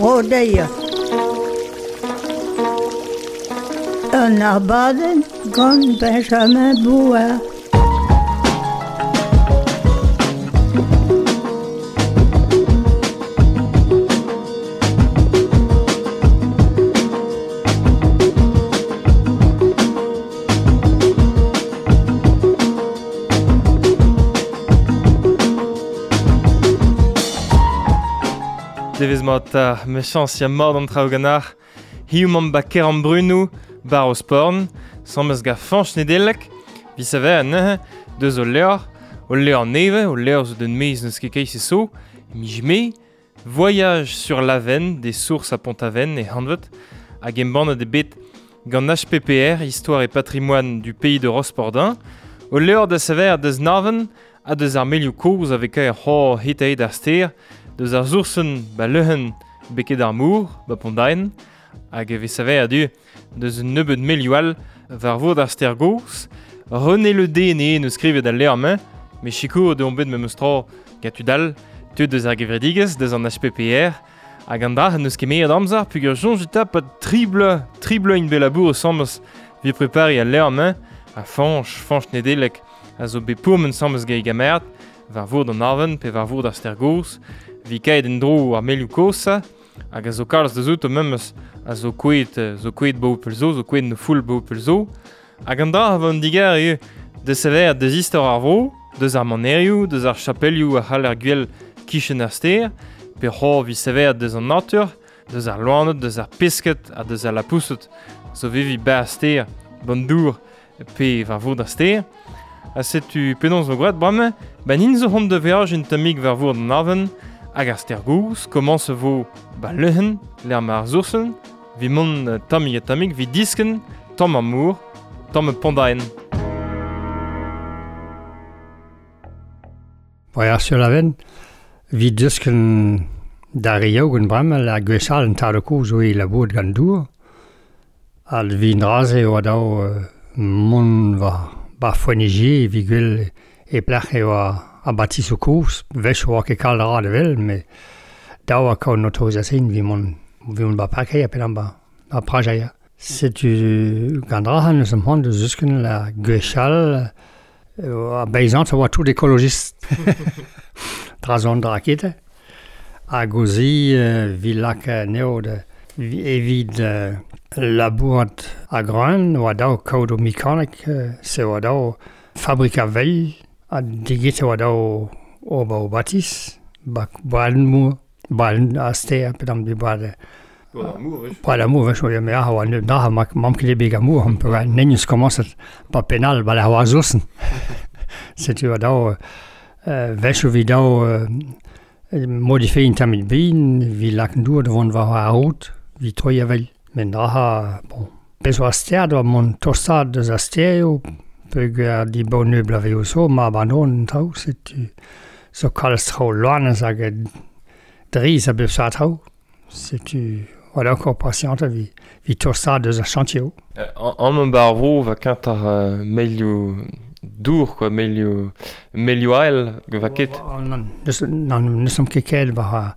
rodeia. Un arbaden gant Benjamin Bouwer. Devez mat mechans ya mord an traoù ganar, hiou mam ba ker an brunou, bar o sporn, sammes ga fanch nedelek, vi save a neuze, deus o leur neve, o leur zo den meiz neus ket keiz so, mij me, voyage sur l'Aven, des sources à Pont-Aven et Hanvet, hag embann de bet gant HPPR, Histoire et Patrimoine du Pays de Rospordin, o leur da save deus naven, a deus ar melioù koz avek a c'hor hitaet ar ster, deus ar zoursen ba leuhen beket ar mour, ba pondaen, hag e save a du deus un nebeud melioal var vour d'ar ster gos, René le DNA ne skrivet da leurmen, me chikour de ombet me meustra gatudal, tu deus ar gevredigez, deus an HPPR, hag an dra neus ket meet amzar, pugur jonjeta pat trible in belabour o sammes vi prepari a leurmen, a fanch nedelek, a zo be pourmen sammes geig a merd, var vour d'an arven, pe var vour d'ar ster gos, vi kaet en dro ar melioù kosa, hag a zo kalz da zout o memes a zo kouet ba oupel zo, zo kouet ne foul ba oupel zo, hag an dra avon digar eo de sever deus istor ar vro, deus ar manerioù, deus ar chapelioù a c'hall ar gwell kichen ar ster, pe c'hor vi sever deus an natur, deus ar loanet, deus ar pesket a deus ar lapousset, zo vevi ba ar ster, bandour pe var vour d'ar ster. A setu penons no grat brame, ben in zo hont de veaj un tamig var vour d'an aven, hag ar ster gous, koman se vo ba leuhen, l'er ma ar zoursen, vi mon tamig, vi disken, tamm ar mour, tamm pondaen. Voyage sur l'Aven, vi disken da riogen brame, la gwechal en tar de koz o e la boud gant dour, al vi en raze o adao mon ba foenige, vi gwell e plach eo a batis o koz, vech o ake kal ra de vel, me daou a kaout autorisasin vi mon ba pakei a pelam ba prajaia. Setu gant rahan eus am hant eus eusken la gwechal a beizant a oa tout ekologist drazon da rakete. A gozi vi lak neo de evit labourat a groen oa daou kaout o mekanik se oa daou fabrika veil a digit oa daou o ba o batis balen mour balen a ster pedam bi bade bade mour vech o me a oa da mam ket ebeg a mour pe nenius komanset pa penal bale a oa zoursen setu oa daou vech o vi daou modife in tamit bin, vi laken dour devant var a route, vi troi a veil. Men dra bon, bezo a ster, doa mon tostad deus a stereo, peug di bo neubl a veo so, ma abandon trao, setu so kalz trao loanez hag driz a beus a trao, setu oa daukor pasianta vi tostad deus a chantio. An bar vro va kant ar melioù dour, quoi, melioù ael, va ket. Neus am ket va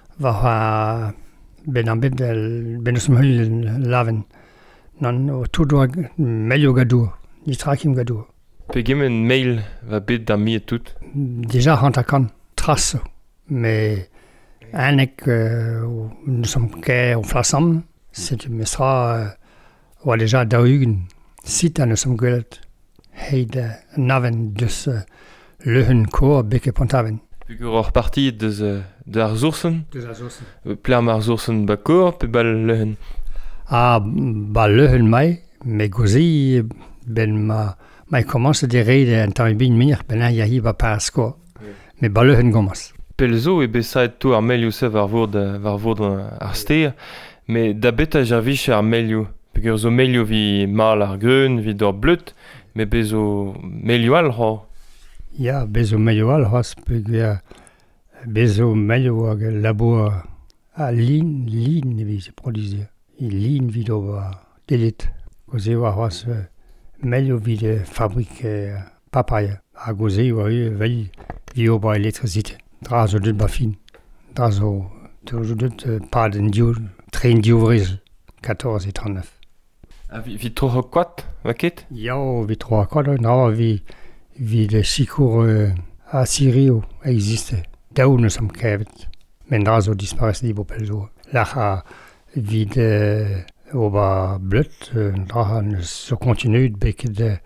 ben am bet ben eus am heul laven. Nan o tout doa melioù gadour, ni trakim gadour. Pe gemen mail va bet da mi et tout. Deja hant a kan traso, me anek neus am ket o flasam, setu mestra oa deja daougen sit a neus am gwelet. Heid naven deus leuhen kor beke Pont-Aven. Pugur hor parti deus ar zoursen? Deus ar zoursen. Ple'ar ar zoursen ba kor pe bal leuhen? Ba leuhen mai, me gozi ben mai komanse de reide en tamm bin mir, ben a yahi ba pa skor. Me ba leuhen gomaz. Pel zo e besaet to ar melioù se var vour ar ster, me da bet a jarvich ar melioù. Pugur zo melioù vi mal ar greun, vi dor bleut, me bezo melioù al c'hor. Ya, bezo melioù al c'hos, pugur bezo melioù hag labour a lin ne vi se produzir. Lin vid o delet. Goze oa c'hos melioù vid fabrik papaya. A goze oa veil vi o ba elektrizite. Dra zo dut ba fin. Dra zo toujours pas d'un train d'ouvrir 14 et 39. Vi troch quat, vaket? Ja, vi tror godt, når vi det sikkert a Sirio existe. Daune som kavet. Men der så disparese de på pelso. Lacha vi det over blødt, der han så kontinuet begge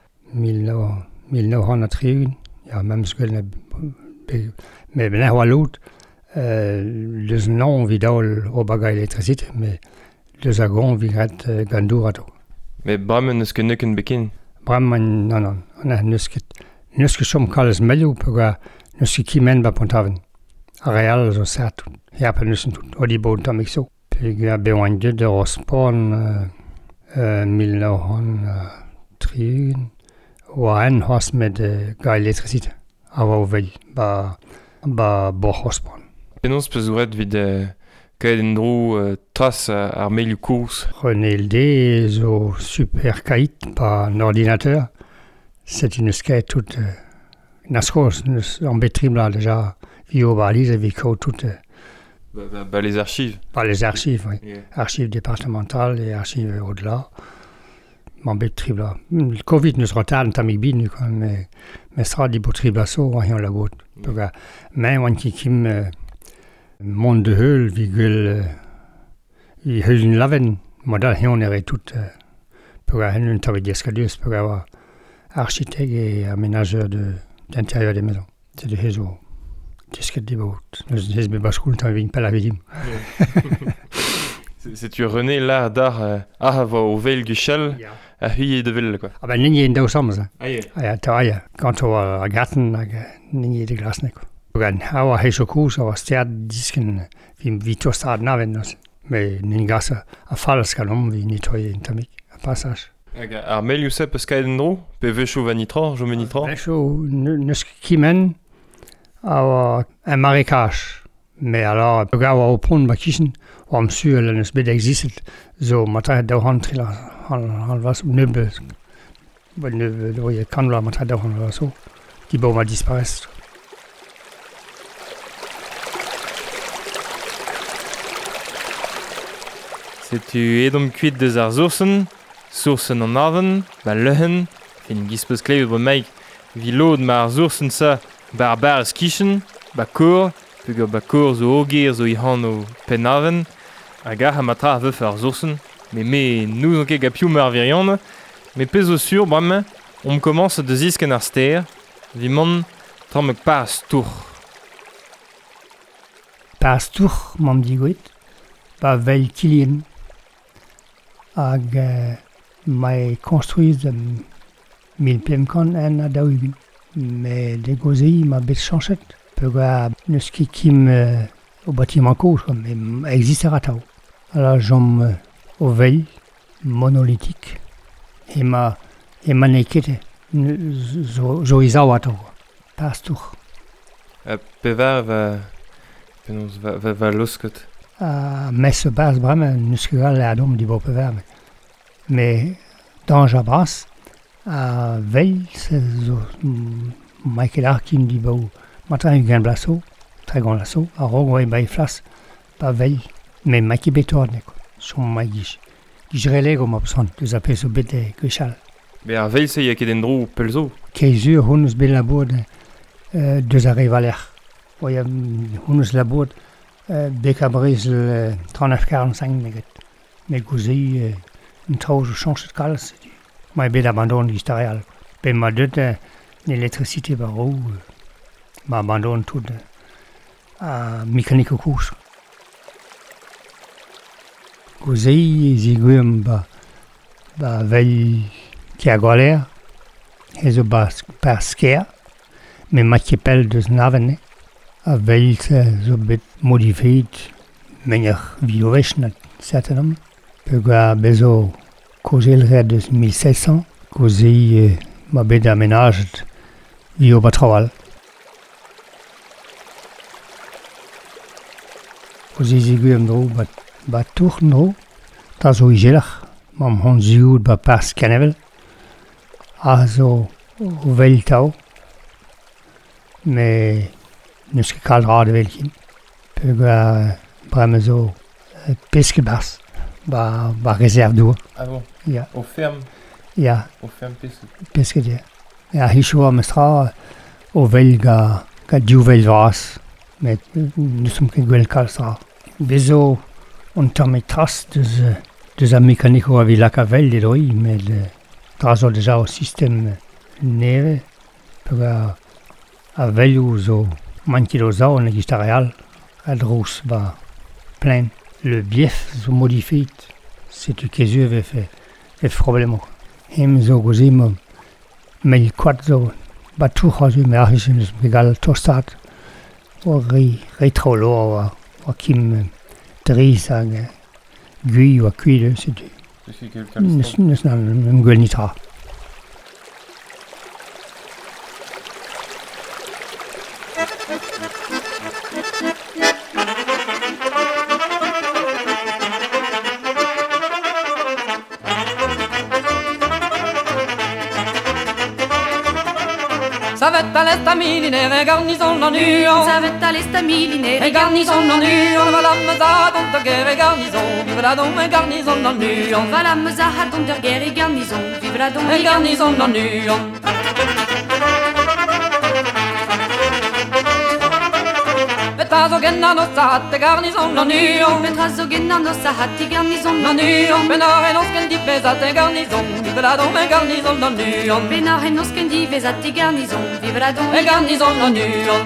1903. Ja, même skulle med den her lot. Les noms vi dal obaga elektricité, mais les agons vi gret gandurato. Men Brammen skal nøkken bekin. Brammen, non, han er nusket som kaldes mello på gør, nusket kimen var på taven. Areal så sat her på nussen tut, og de boede der ikke så. Pega bevandet der og spawn 1903, og han hos med gør elektricité. Og vel bare borgårspawn. Penons pezuret vid kaden dro tras ar melioù kous. René Ld, zo super kait par un ordinateur. C'est une skate toute naskos en betribla déjà vi obalise vi ko toute Les archives. par les archives, oui. Yeah. Archives départementales et archives au-delà. En betribla. Le Covid nous retarde tamik bin quoi, mais sera di betribla so on la bot. Mais on qui kim monde de høl vi gøl i hølen laven modal hen er tout pour un travail d'escalier pour avoir architecte et aménageur d'intérieur des maisons. C'est le réseau. Disket de bot. Nous hesbe baskul ta vin pas la vidim. C'est tu René là dar va au vel guchel a hui de vel quoi. Ah ben ninje en dag sommer så. Aye. Ja, ta quand on a gatten ninje de glasne. Gan har heso kus og stjert disken vi to start naven med ningasser a falsk om vi ni tøj tamik a passage. Ar melioù se peus kaden dro, pe vechou vanitra, jo menitra. Vecho neus kimen a un marécage. Mais alors, på gav over pund med kischen, og om syr eller næst bedre existet, så måtte der han til han var så nøbe, det var jeg kan være måtte der han var så, de bor mig disparest. C'est tu edom kuit deus ar sourcen an aven, ba leuhen, fin gispeus klevet bre meik, vi lod ma ar sourcen sa bar skichen, ba kour, pug ba kour zo oger zo i han o pen aven, hag ha matra veuf ar sourcen, me nous on ket gapiou mar virion, me pez o sur, bramme, on commence de zisken ar ster, vi man tammek pas tour. Pas tour, m'am digouet, ba vel kilien, hag mai construise 1000 plemkon en a daougen. Mais de gozei m'a bet chanchet. Pega neus ket kim au bâtiment kous, mais existera tao. Alors j'om au veil monolithique. Et ma nekete zo izao atao. Pas tour. Pevar va loskot. Mes bas brame neus ket gal adom di bo pevar. Mais dans Jabras, a veil, c'est Michael Arkin di bo. Matra un grand blasso, très grand lasso, a rogo e bai flas, pas veil, mais Mikey Betorne, son magiche. Qui relègue au mopson, des appels au bête guichal. Mais ar veil se ya ket en dro pelzo. Keizur, hunus bel labourde, deux arrêts valère. Oya, hunus labourde, Becabris 39-45 neget. Mais gouzei, une trouge change de cale, ma bel abandonne l'historial. Ben ma deux, l'électricité barreau, ma abandonne tout à mécanique au cours. Gouzei, ziguem ba veille qui a galère, et zo ba sker, mais ma kepel de snavene, a veille zo bet modifié, manière violation, certainement. Pega bezo causer le de 1700, causer ma bet d'aménage vio batrawal. Causer ziguem dro ba tourne dro, ta zo igelach, mam hon zioud ba pas canevel, a zo vel tao, mais neus ket kaldra de velkin. Pega bremme zo piskebas, var reservdur. Ah bon? Ja, Au ferme? ja, Au ferme piske? pisket, ja. Ja, hisho med stra o vel ga duvel vras, med som kan gwel kalstra. Bezo on tamet tras deus a mekaniko a vilaka vel de doi, med draso deja o system neve, pega a velou zo mankido zao ne gista real, a drous ba plein. Le bief zo modifit, setu kezu ve fe problemo. Hem zo gozim mel kwat zo batu hazu me ahisin egal tostat o re trolo o kim dris ag gui o cuide setu. Nes nan gwel nitra. Savetta le stamiline, garnison la nuon. Savetta le stamiline, garnison la nuon. Va la mesa contre guerre garnison. Vive la dome garnison la nuon. Va la mesa contre guerre garnison. Vive la dome garnison la nuon. Betrazogen no sahate garnison la nuon. Betrazogen no sahate garnison la nuon. Benar enosken di pesate garnison. Vive la dome garnison la nuon. Benar enosken di pesate garnison. Vive la dome garnison la nuon.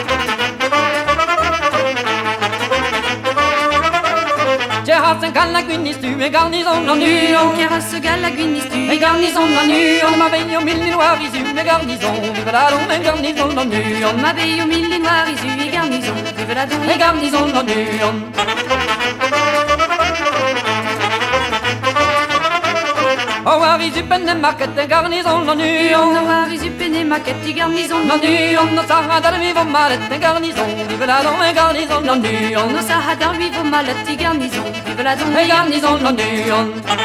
Gerhardsen kan la guinistu e garnison la nuon. Gerhardsen kan la guinistu e garnison la nuon. Ma veglio mille noirs isu e garnison. Vive la dome garnison la nuon. Ma veglio mille noirs isu e garnison. Vive la dome garnison la nuon. Oh, avis du penne maquette garnison la nuon. Oh, avis du penne maquette garnison la nuon. No sahadar vivo malette garnison. Vive la dome garnison la nuon. No sahadar vivo malette garnison. Vive la dome garnison la nuon.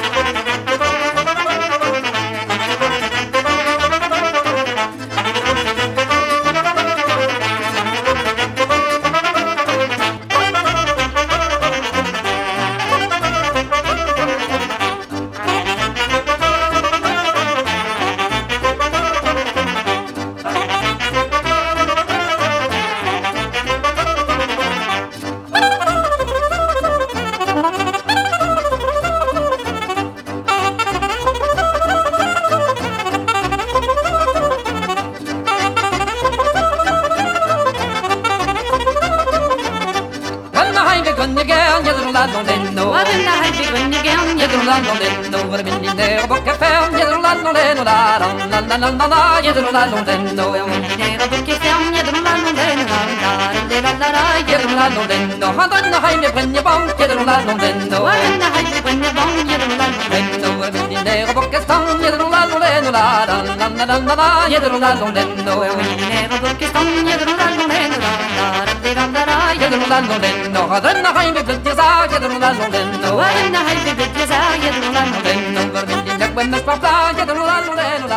Dietro la londendo è un nero perché ferm dietro la londendo dietro la londendo Madonna hai ne pregne bon dietro la londendo Madonna hai ne pregne bon dietro la londendo il nero perché sta dietro la londendo dietro la londendo è un nero perché sta dietro la londendo dietro la londendo Madonna hai ne pregne sa dietro la londendo Madonna hai ne pregne sa dietro la londendo Quando spapla dietro la londendo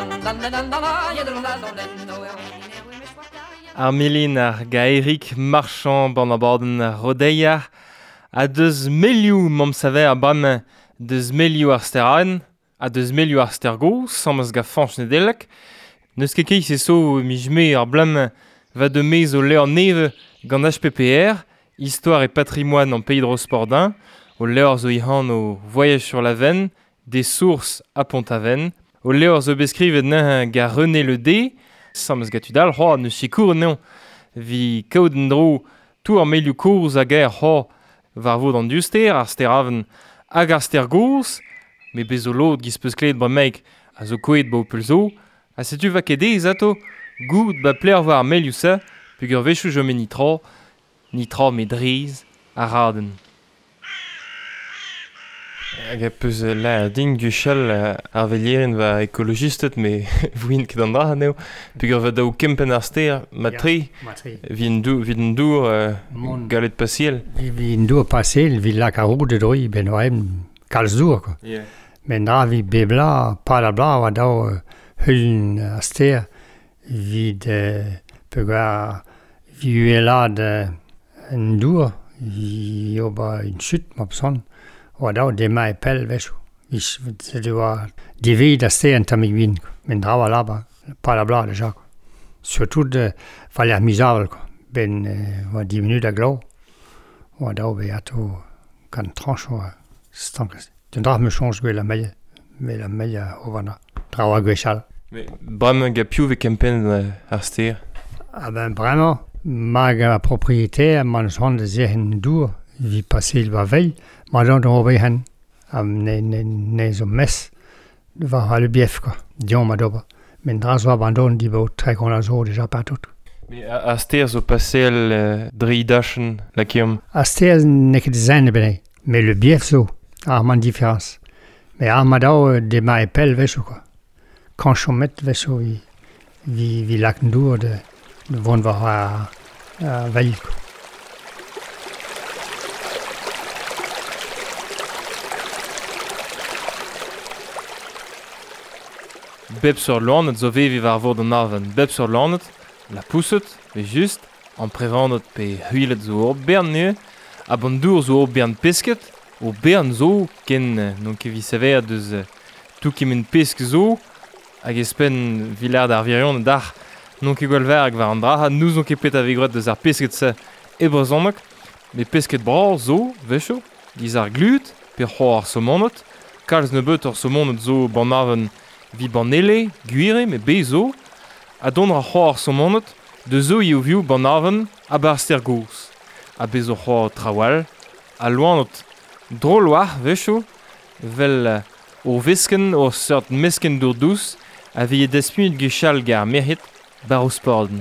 Armelin ar Gaerik Marchand Banaborden Rodeia a deus meliou mamsaver a bam deus meliou ar steran a deus meliou ar stergo sammas ga fanch nedelek neus ket kei se so mijme ar blam va de mez o leur neve gant HPPR Histoire et patrimoine en Pays de Rospordin o leur zo ihan o Voyage sur la Venne des sources à Pont-Aven o leur zo beskrivet na ga René le D sammas ga tudal ho ne sikour non vi kaouden dro tou ar meliou kourz a ger ho var vod an duster ar steraven hag ar stergours me bezo lot giz peus kleet brameik a zo koet ba o peulzo a setu va ket ez ato gout ba pler war ar meliou sa pug ur vechou jome nitra me driz a raden. Hag a peus la din guchal ar velierenn va ekologistet me vouin ket an dra aneo pug ur va daou kempen ar ster matri vid an dour galet pasiel. Vid an dour pasiel vid lak a roude droi ben oem kalz dour quoi. Men dra vid bebla pal a bla va daou huln ar ster vid pug ar vi uelad an dour Vi jobber i en syt med sådan, og der var det meget pæl, ved du. Så det var de ved, der steg til mig vin, men der var labber, par der blad, det så. Surtout, faldt jeg misabel, men var de minutter glad, og der var jeg to kan tranche og stankes. Den drak med chansgøl med overna. Drager gøsal. Bremer gav più ved campagnen arster. Ben Bremer, mange propriétaire, man hånd der hen dur, vi passer var vej, man don't over han, ne som mess, det var halve bjefker, de var dober. Men dras var abandon, de var 300 år, det er bare tot. Men arster så passer dridaschen la kiom. Arster n'est des années benay, mais le bief so, man différence. Mais armadao de mai pel veso quoi. Quand je mets veso vi lakken dur de vont var vælg. Beb sur landet zo vi var vor den naven. Beb sur landet, la pousset, ve just, en prevandet pe huilet zo op bern nu, a bon dur zo op bern pisket, o bern zo ken non ke vi saver deus tout ki men pisk zo, hag espen vilar d'arvirion dar non ke golverg var an dra, nous on ke pet avegret deus ar pisket se e brezonnek, me pisket bra zo, vecho, diz ar glut, pe c'ho ar somonnet, kalz ne beut ar somonnet zo ban aven vi ban ele, guire, me bezo, a don ar c'ho ar somonnet, de zo eo viu ban aven a bar stergous, a bezo c'ho trawal, a loanet drôle war, vecho, vel o visken o sort misken dur dous, a vie despumit gechal gar merhit bar o sporden.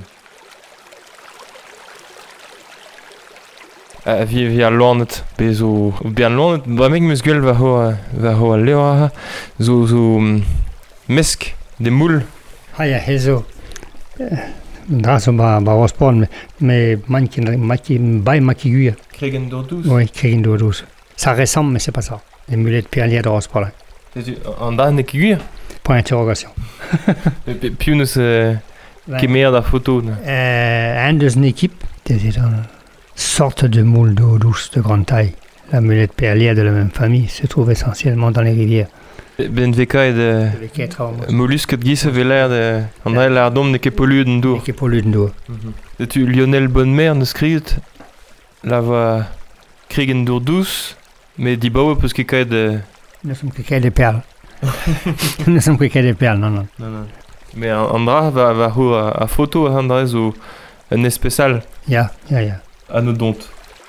A vi a loanet, bezo bien loanet, bremeg meus gueul va ho a leo zo misk, de moul. Ha ja, hezo. Dras bar o sporden, mais maki guia. Kregen dur dous? Oui, kregen dur dous. Ça ressemble, mais c'est pas ça. Les mulettes perlières de Rosport. En dan ne guir? Point d'interrogation. Più neus kemer da photo. Un de une équipe, c'était une sorte de moule d'eau douce de grande taille. La mulette perlière de la même famille se trouve essentiellement dans les rivières. Ben veka de mollusque de gisse veler de André Lardom ne kepoluden dur. Ne kepoluden dur. Tu Lionel Bonnemer ne skrivet la va kriegen dur douce, mais di baue parce que kaj de ne sommes que des perles. Ne sommes que des perles, non. Mais Andra va ho a photo André zo un especial. Ja. Anodont.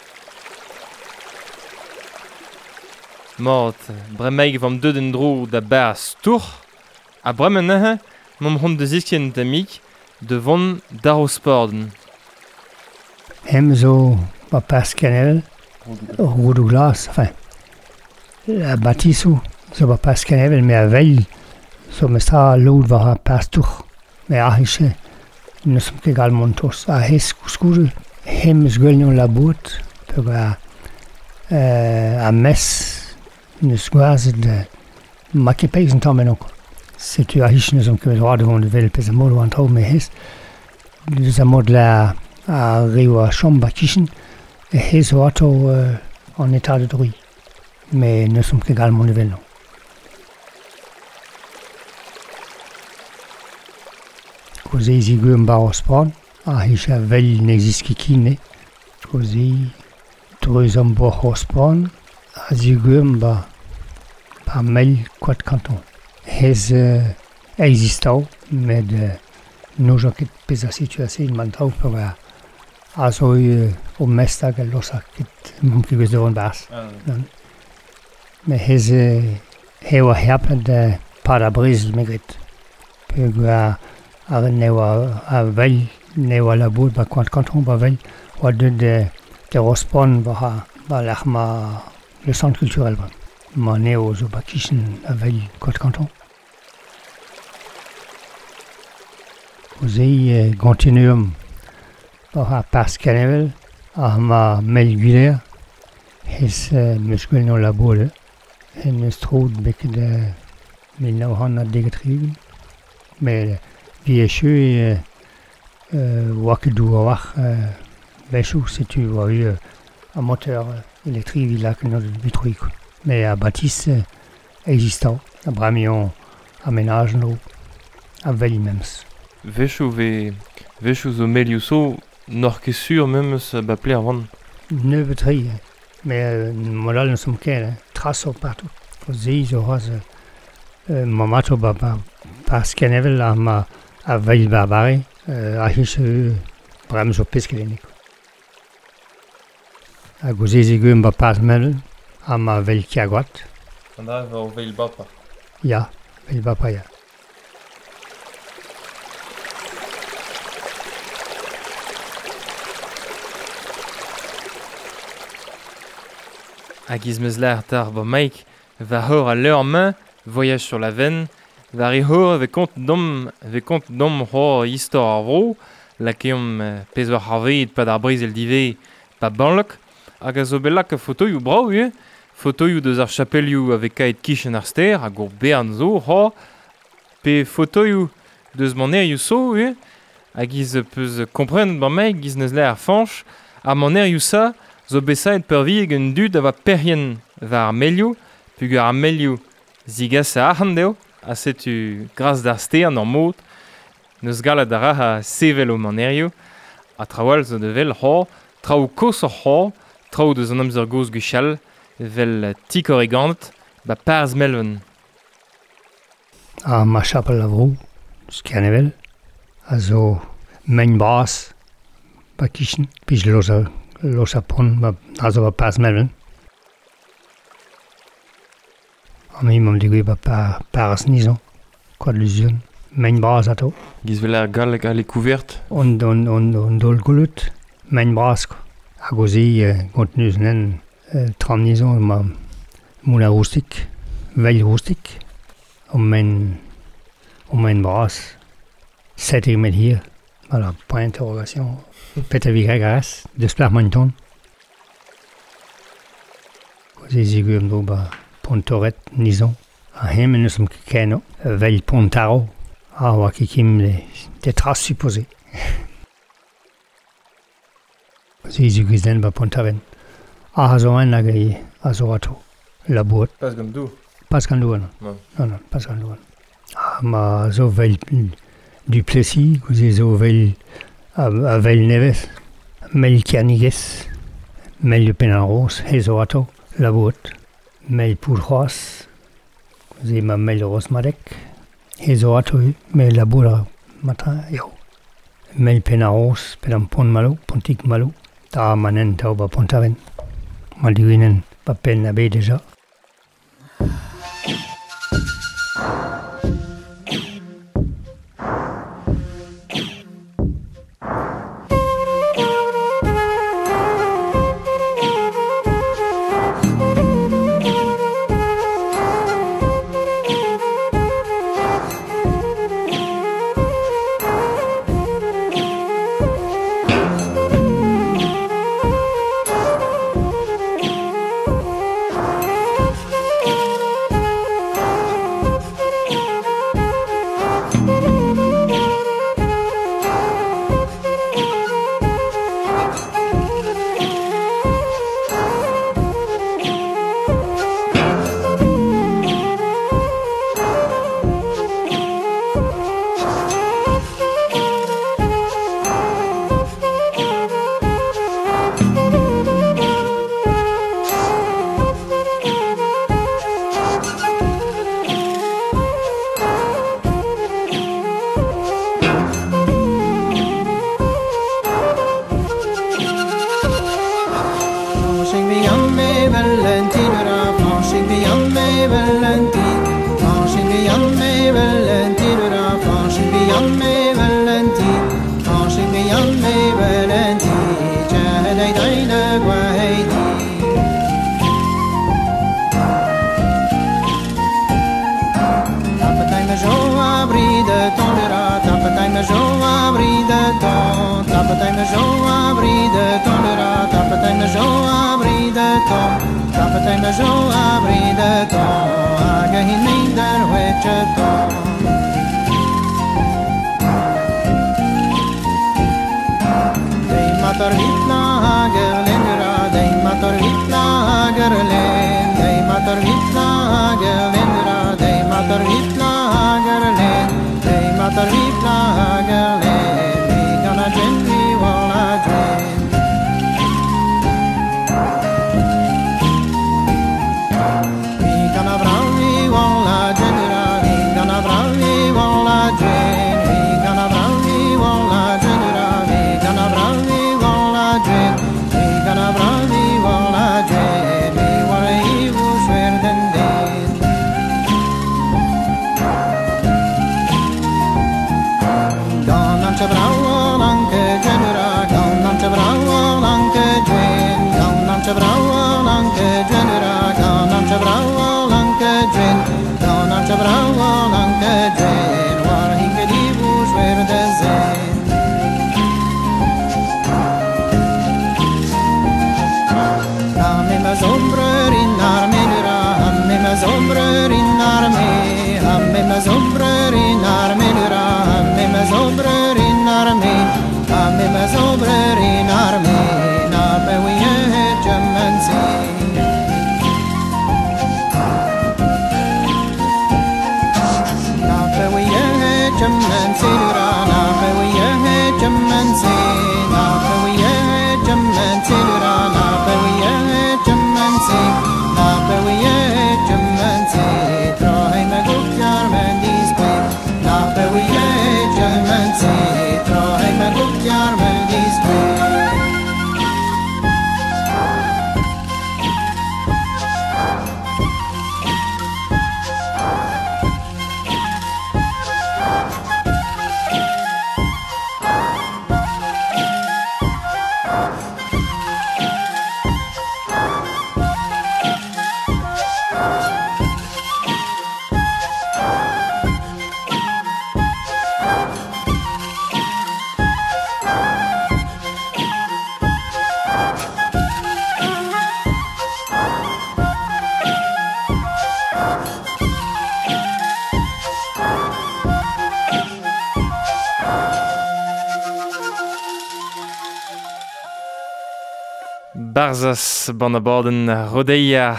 Mort, bremeig vam den dro da bas tour. A bremen mom hond de zikien tamik de von darosporden. Hem zo va pascanel, roue de glace, enfin, la bâtissou, zo va pascanel, mais à veille, zo me sta l'autre va pastour. Mais à hiche, nous sommes également tous à hescouscoul, hem zguelnion la bout, pour à messe, nous squaz de maquepeix en temps maintenant. Si tu as hiche, nous sommes que le droit de mon level, pèse mot ou en trop, mais hes, nous avons de la à Rio à Chambakishin, et hes auto en état de druie. Mais nous sommes également level. Così zigum barospon, a hisha vel n'existe così truzom barospon, a zigum ba mel quat canton. Hes existau, mais de nous j'occupe pesa situation in mantau pour also o mesta que losa kit mum ki gwe devon bas. Mais hes hewa herpen de parabrise megrit. Pour a newa a vel newa la bout ba quant canton ba vel ou de rospon ba l'achma le centre culturel ba. Ma neo zo ba kishin a vel quant canton. Così continuum a Pascanevel a ma melguler hes muskel no labole en strod bek de 1930 mais vieux wakedu wach besou si tu vois un moteur électrique il a que notre vitruique. Mais à bâtisse existant, à bramion aménage nous à Velimems. Veshu zo meliuso, nor ket sur même se bapler avant. Neuve tri, mais modal ne sommes qu'un trace partout. Zis au ras mamato baba pas kenevel à Veil barbare à his bram zo piskelenik. A gozezi gum ba pas mel à ma Veil kiagot. Andra va o veil bapa. Ja, Veil bapa ja. Hag izmeus tar ba maik va hor a leur main, voyage sur la veine, va ri hor ve kont dom hor istor ar vro, la keom pezor harveet pa d'ar brizel dive pa banlok, hag a zo bellak a fotoioù brao, fotoioù deus ar chapelioù a ve kaet kichen ar ster, hag ur bern zo hor, pe fotoioù deus manerioù so, hag iz peus kompren ba maik giz neus la ar fanch, ar manerioù sa, zo besaet per vieg un dud a va perien va ar melioù, pug ar melioù zigas a arc'hant deo, a setu gras d'ar ster nor mod, neus galad a ra a sevel o manerioù, a trawal zo devel hor, traoù kos ar hor, traoù deus an amzer goz guchal, vel tik origant, ba parz melven. A ma chapel a vro, skernevel, a zo mein bras, ba kichen, pij los a pon, a zo ba parz melven. A mi m'am digwe ba parz nizan, koad luzion, mein bras ato. Giz vel ar gal e kouvert. On dol goulout, mein bras, a gozi gont neus nen tram nizan, ma moulin roustik, veil roustik, o mein bras, 7 met hier, voilà, point d'interrogation. Peter vi gregaras, deus plar moin ton. Gozi zigum do ba pontoret nizan, a hem neus am keno, veil pontaro, a oa kikim de tras supposé. Gozi ziguizen ba pontaren. A zo en hag a zo ato, la boat. Pas gant dou. Pas gant dou, non. Non, pas gant dou. Ma zo veil du Plessis, gozi zo veil a veil nevez, meil kianiges, meil penaros, hezo ato, la boat, meil poulhos, gozi ma meil rosmadek, hezo ato, meil la boat matin, yo. Meil penaros, pedam pon malo, pontik malo, ta manen tau ba pontaren. Ma diwinen ba pen na be deja. Barzas banabaden rodeia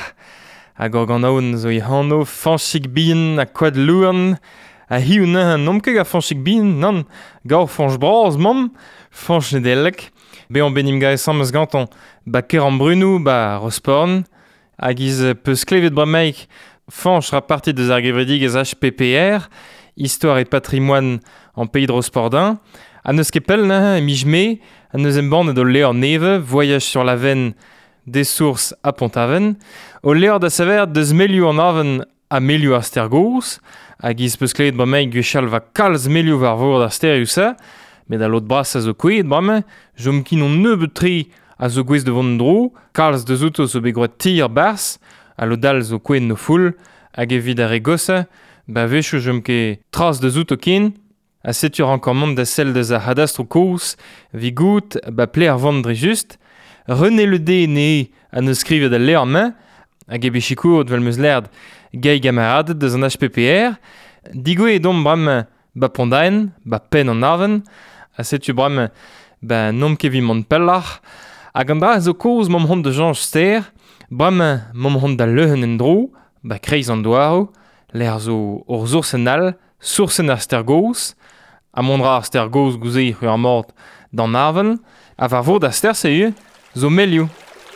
a gorganaoun zo hanno fanchig bien a quad luan a hiu na nomkeg a fanchig bien nan gaur fanch braz mam fanch nedelek beon benim gae sammes ganton ba keran brunou ba rosporn hag iz peus klevet brameik fanch ra parti deus ar gevredig ez HPPR Histoire et patrimoine en pays de Rospordin a neus ket pell na mijme a neus emban edo levr neve voyage sur la veine des sources à Pont-Aven o levr da saver deus melioù an aven a melioù ar stergous hag iz peus klevet brameik gwechal va kalz melioù war vor ar sterioù met a lot bras a zo kouet brame jom kin on nebeut tri a zo gwez devant dro kalz de zouto zo begret tir bars a lo dal zo kouet no foul hag evit ar regosa ba vechou jom ket tras de zouto ken a setur ankor mont da sel deus a hadastro kous vi gout ba ple ar vant dre just René le dé ne a neus skrivet a levr main hag e bechikourt vel meus lerd gai gamarad deus an HPPR digo e dom brame ba pondaen ba pen an aven a setu brame ba nom ket vi mont pellach hag an dra zo koz mom hont de janj ster brame mom hont da leuhen en dro ba kreiz an doaro l'er zo ur zoursenal soursen ar stergous a mondra ar stergous gouze ur ar mord d'an aven a var vod a ster se zo melioù.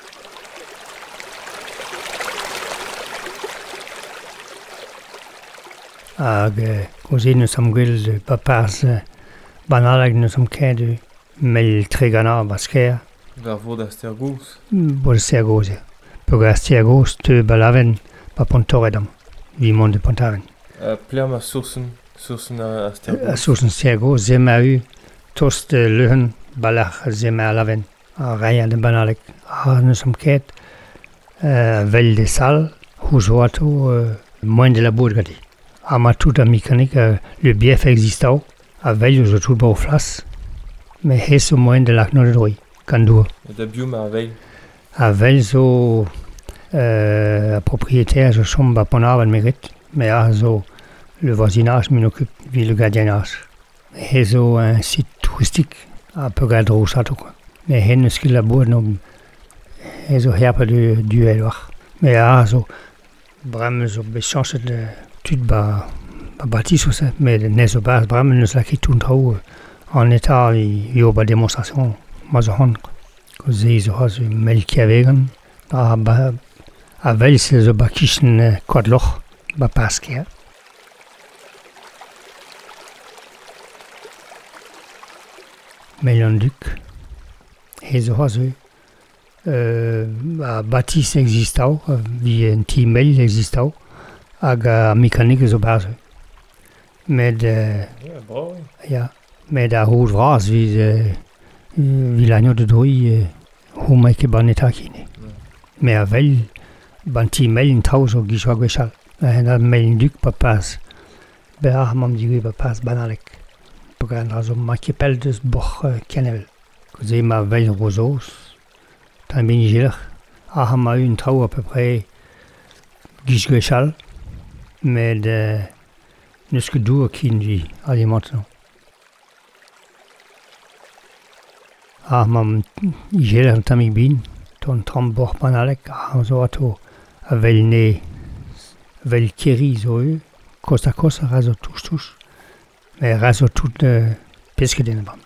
Hag gouze neus am gwell pa pars banalag neus am ket mel tre gana ba sker. Var vod ar stergous? Vod ar stergous, ya. Pog ar stergous te balaven pa pontoredam. Vi mont de Pont-Aven. Pler ma soursen ar stergous? Soursen stergous, zema tost leuhen balach zema laven. A raya de banaleg. A neus am ket vel de sal, houzoato, moin de la bourg gadi. A ma tout a mécanique, le bief existau, a vel zo tout bau flas, me hes o moin de lac de droi, kandour. Et da biou ma a vel? A vel zo a propriétaire zo chom ba Pont-Aven mérite, mais a zo le voisinage m'en occupe, vi le gardiennage. He zo un site touristique a peu gadro sato quoi. Mais hen eus ket labour no he zo herpa du elwar. Mais a zo bram zo bechanchet tud ba bâtis aussi, mais les bas vraiment nous la qui tourne trop en état il y a pas démonstration moi je hon que ze melkjavegen a vel se zo bakischen kodloch ba paske Melanduc et zo a bâtis existau wie un timel existau hag a mécanique zo base med med a hod vras vi l'agno de drui huma ke baneta kine mais a vel ban timel in tau zo giswa gwechal a Melanduc pa pas be a mam digui pa pas banalek Pogran razo makepel deus boch kenevel. Koze ma vel rozos, tan ben gilch, a ma un trao à peu près gisgwechal, med neus ket dour kin vi alimentan. A mam gilch tamik bin, ton tram boch banalek, a zo ato a vel ne, vel keri zo eu, kosta kosta razo touche. Mais raso tout pesque den bam.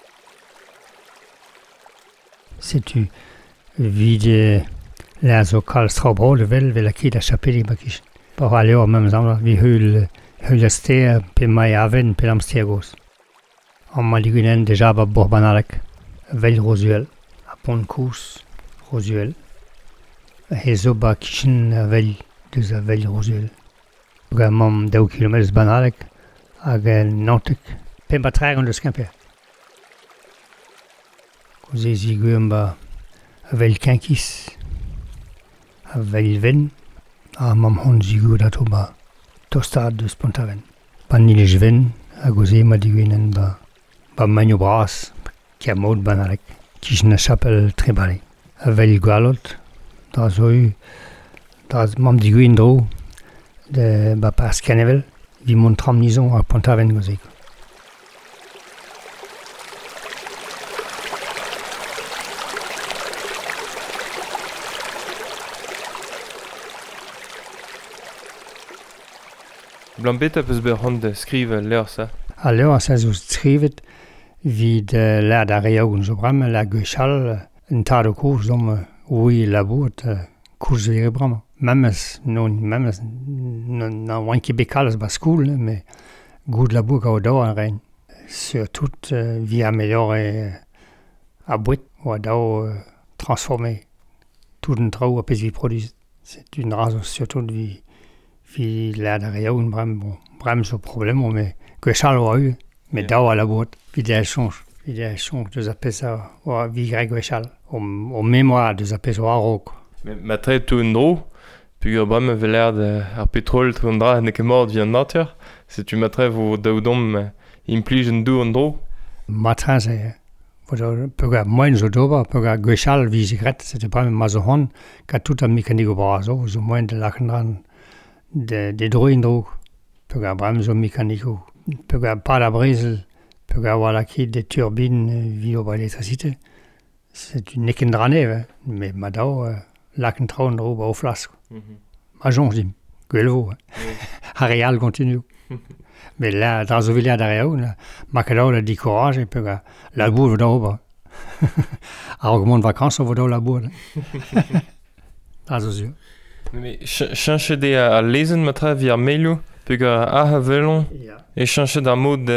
C'est tu vide la zo kal strabro de vel a kid a chapeli bakish. Pour aller au même endroit vi hul ster pe mai aven pe am stergos. En maligunen déjà ba borbanalek vel rosuel a pont cous rosuel. Hezo bakishin vel de vel rosuel. Vraiment 2 km banalek. Hag nantek pembatreigen de skimper. Koze zigum ba a vel kinkis, a vel ven, a mam hon zigu dato ba tostad de spontaven. Pan nilej ven, a goze ma digwenen ba magno bras, ki a mod banalek, ki na chapel trebale. A vel gwalot, da zoi, da mam digwen dro, de ba pas kenevel, vi mon tramnison a Pontaven gozek. Blambet a peus berhand skrive l'heure ça. A l'heure ça zo skrivet vid la da reagun zo bram la gwechal un tado kours dom oui labourt kours vire bram. Memes non wanki bekalas ba school mais good labour ka odo en rein. Surtout vi améliorer a boîte ou a transformer tout un trou à pes vi produit. C'est une raison surtout vi la da reagun bram so problème mais gwechal o eu mais da a labourt vi de change de zapes ça o vi gwechal au mémoire de zapes o arok. Mais ma très tout un dro. Puis bram veler ar petrol tondra ne ket mord vi an natur. Se tu matre vo daoudom implij un dou an dro. Matra se pega moin zo doba pega gwechal vi zigret c'était pas ma zo hon ka tout a mécanique brazo zo moin de lakendran de dro in dro pega bram zo mécanique pega pas la brise pega wala ki de turbine vi o électricité. C'est une nekendrane mais madao lakentron dro ba o flask. Ma jonge dim, gwelvo. Areal continue. Mais là, dans le village d'Areal, ma cadao la di courage et puis la bourre d'oba. Argument de vacances, on va dans la bourre. Dans le yeux. Mais change de à lesen matra via mailu, puis a velon et change d'un mode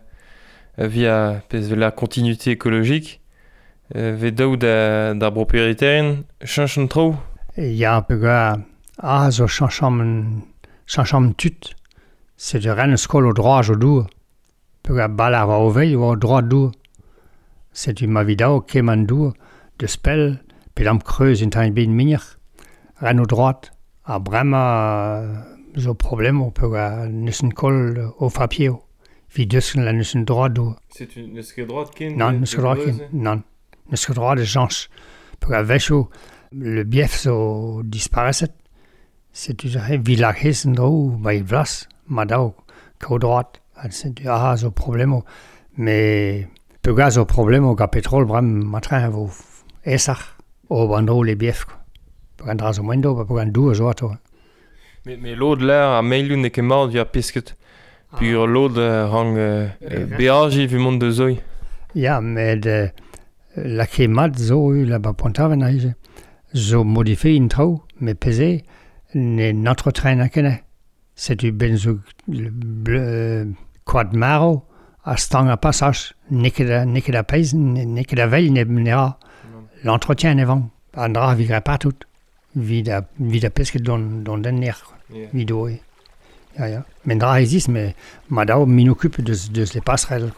via la continuité écologique. Vedou d'arbres prioritaires, change un trop. Il y a un peu zo chancham tut. C'est de ren skol au droit au dour. Peu balar va au veille ou au droit dour. C'est une mavidao keman dour de spell, pedam creuse in tain bin minir. Ren au droite. A brema zo problème on peut nussen kol au papier. Vi dusken la nussen droit dour. C'est une nuske droite kin. Non, nuske droite kin. Non. Nuske droite de change. Peu vecho le bief zo disparaissait. C'est toujours village hessen dro by vlas madao ko droite. C'est du zo problème mais peu gaz au problème au pétrole bram matrin vo esach au bandro les bief. Pour un raso mondo pour un deux auto. Mais l'eau de l'air a mailu ne ket mord via pisket Pur l'autre rang béage vu monde de zoi. Ja, met la climat zo la ba pontaven aige. Zo modifie tro, mais pesé, ne notre train à kenne. C'est du benzo quad maro, à stang à passage, nique la pèse, nique la veille nera. L'entretien n'est vent. Andra vivra pas tout. Vida pesque dans den ner. Vidéo. Ja. Men dra existe, mais madao m'occupe de les passerelles.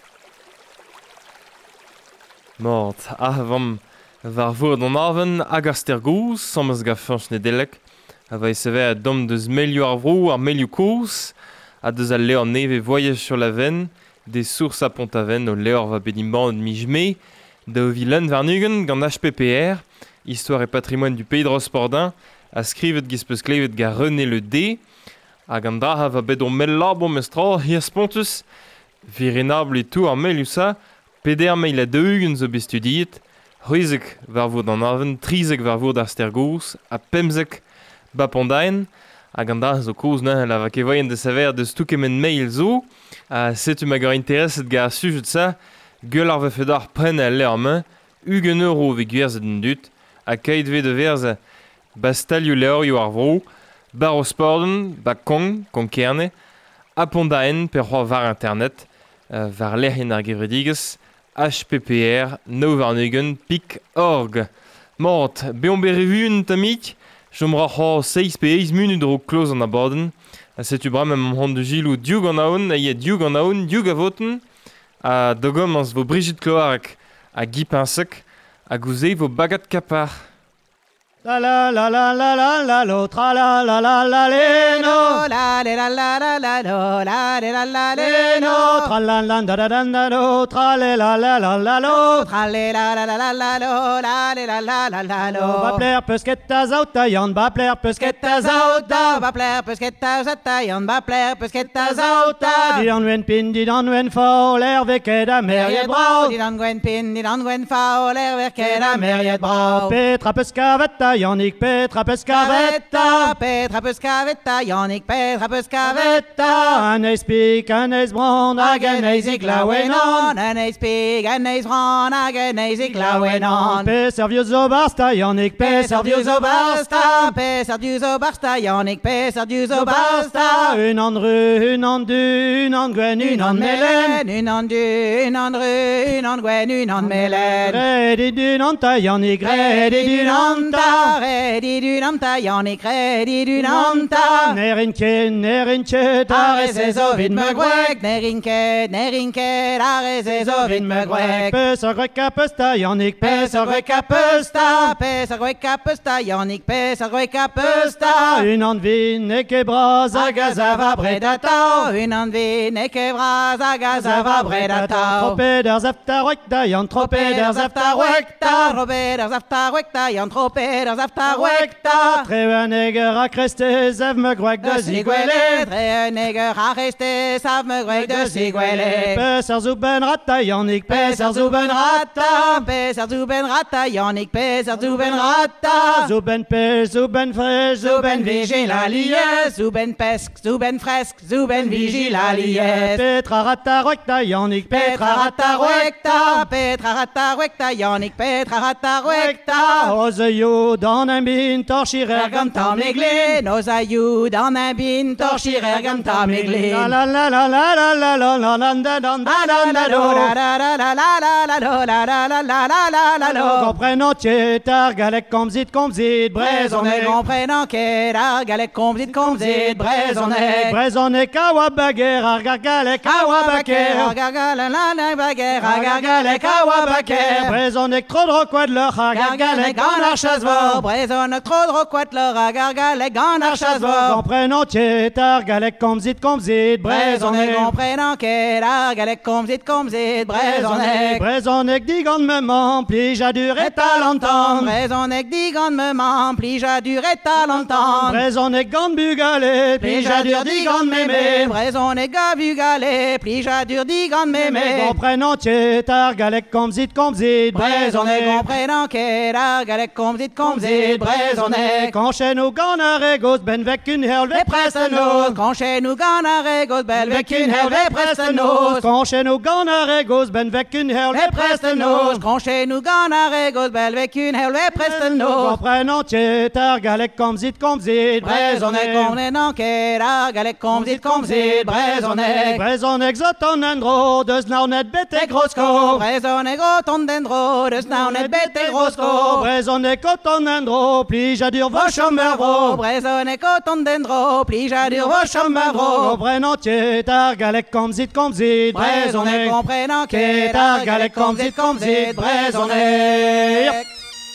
Mort, vam var vour d'an aven hag ar stergous, sammes ga fanch nedelek, a vai sever dom deus melioù ar vrou ar melioù kous, a deus al leor neve voyage sur la veine, des sources à Pont-Aven o leor va bedimban mijme, da o vilen varnugen gant HPPR, Histoire et patrimoine du pays de Rospordin, a skrivet gis peus klevet ga René le D, hag an dra va bet o mel labo mestral hier spontus, virenable et tout ar melioù sa, peder meil a deugen zo bestudiet, ruizek var vour d'an aven, trizek var vour d'ar stergous, a pemzek ba pondaen, hag an da zo kouz la va kevoyen de saver de stoukemen mail zo, setu ma gar intereset ga ar sujet sa, gueul ar vefedar pren a leur main, ugen euro ve gwerzet en dut, a kaet ve de verz bastalioù leorioù ar vrou, bar o sporden, ba konkerne, a pondaen per c'hoar var internet, var lerhen ar gevredigez, HPPR, novarnugen.org. Mort, beon berevun tamik, jom ra 6 pe 6 minut ro kloz an abaden, setu bram am hon de gilou dioug an aon, dioug an aon, dioug a voten, a dogom ans vo Brigitte Cloarek a Guy Pinsec, a gouze vo bagat kapar. La la la la la la la lo tra la la la la le no la le la la la la lo la le la la le no tra la la da da da lo tra le la la la la lo tra le la la la la lo la le la la la la lo ba pler pesket ta zauta yon ba pler pesket ta zauta ba pler pesket ta zauta yon ba pler pesket ta zauta di an wen pin di an wen fa l'air veket a meriet brau di an wen pin di an wen fa l'air veket a meriet brau petra pescavetta Yannick Petra Pescavetta Yannick Petra Pescavetta Aneis Pik, Aneis Brand, Ageneis Iklawenon Aneis Pik, Aneis Brand, Ageneis Iklawenon Peserviuso Barsta, Yannick Peserviuso Barsta Peserviuso Barsta, Yannick Peserviuso Barsta Une an rue, une an du, une an gwen, une an melen Une an du, une an rue, une an gwen, une an melen Redi du nanta, Yannick, Redi du nanta Redi du nanta, Yannick, Redi du nanta Nerinke, tarese zo vid me gwek Nerinke, tarese zo vid me gwek Peser gwek a pesta, Yannick, peser gwek a pesta Peser gwek a pesta, Yannick, peser gwek a pesta Une an vin e ke braz a gazava bredata Une an vin e ke braz a gazava bredata Trope der zafta wekta, Yan trope der zafta wekta Trope der zafta wekta, Yan trope der zafta wekta Treveneger a kreste, zev me gwek de zigwele Treveneger a kreste, zev me gwek de zigwele Peser zuben rata, Yannick, peser zuben rata Peser zuben rata, Yannick, peser zuben rata Zuben pes, zuben fresh, zuben vigilalier Zuben pesk, zuben fresk, zuben vigilalier Petra rata wekta, Yannick, Petra rata wekta Petra rata wekta, Yannick, Petra rata wekta Ozeyo dan un bin torchirer gant tam eglin Ozeyo dan un bin torchirer gant tam eglin La la la la la la la la la la la la la la la la comprenant tar galek komzit brezonek comprenant tar galek komzit brezonek awa bager ar galek awa bager brezonek trop dro quad leur ar galek gant ar chasvor brezonek trop dro quad leur ar galek gant ar chasvor comprenant tar galek komzit brezonek comprenant tar galek komzit brezonek digant me man pli ja duré ta longtemps brezonek digant me man pli ja duré ta longtemps brezonek gant bugale pli ja dur digant meme brezonek ga bugale pli ja dur digant meme comprenant tar galek komzit brezonek comprenant tar galek komzit zit brezonnek. Kanske nu gana regos ben vekken helve Prestenos, kanske nu gana regos bel vekken helve prestenos. Kanske nu gana regos ben vekken helve Prestenos, kanske nu gana regos bel vekken helve prestenos. Après entier tar galek kom zit Brezonnek on en enquête, galek kom zit brezonnek. Brezonnek zat on en dro, dus nou net bete grosko. Brezonnek got on den dro, dus nou net bete grosko. Brezonnek got on en dro, pli jadur vo chamber vro. Brezonnek got on den dro, pli jadur vo chamber vro. Après entier tar galek kom zit Brezonnek on pren enquête, galek kom zit brezonnek.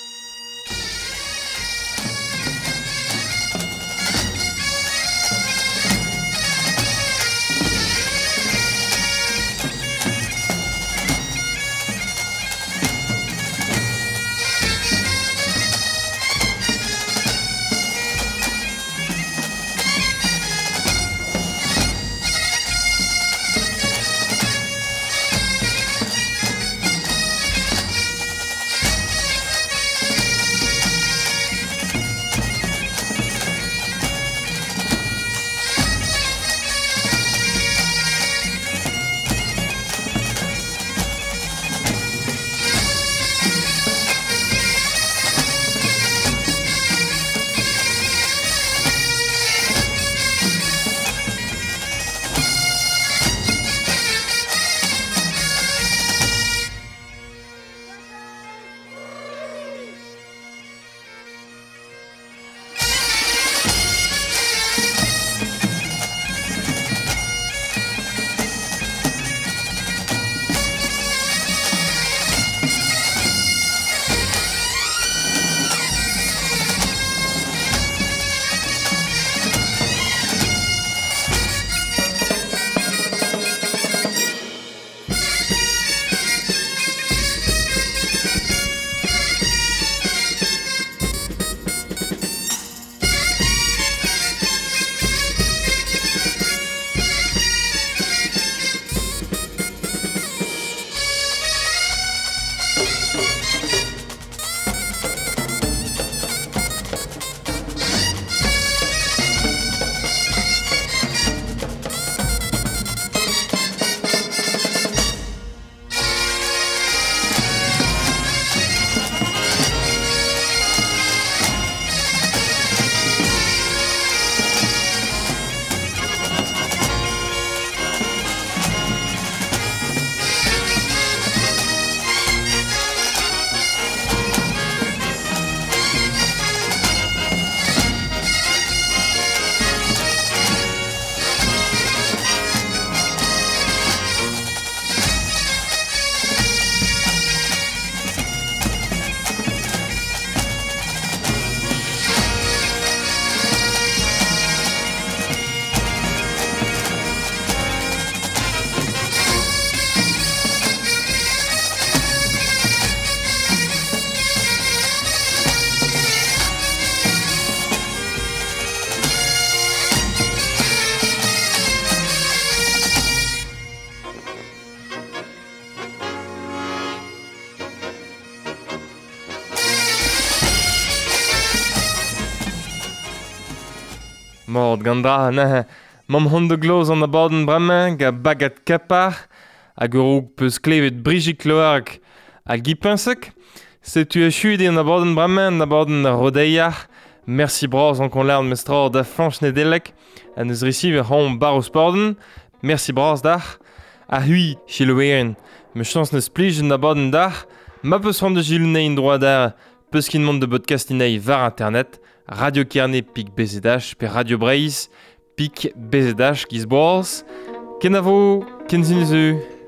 Mord gandra ne mam hon de gloz an da baden bremme ga bagat kapar hag ur peus klevet brigik loark a gipinsek. Setu a chud an da baden bremme an da baden rodeiar. Merci bras an kon lern mestror da flanch nedelek an eus risiv hon baros porden. Merci bras dar. A hui chiloeren. Me chans neus plij an da baden dar. Ma peus hon de jilnein droit dar peus kin mont de podcast inei var internet. Radio Kerne pik BZH pe Radio Breiz pik BZH gizboaz. Ken a vo, ken zinzu.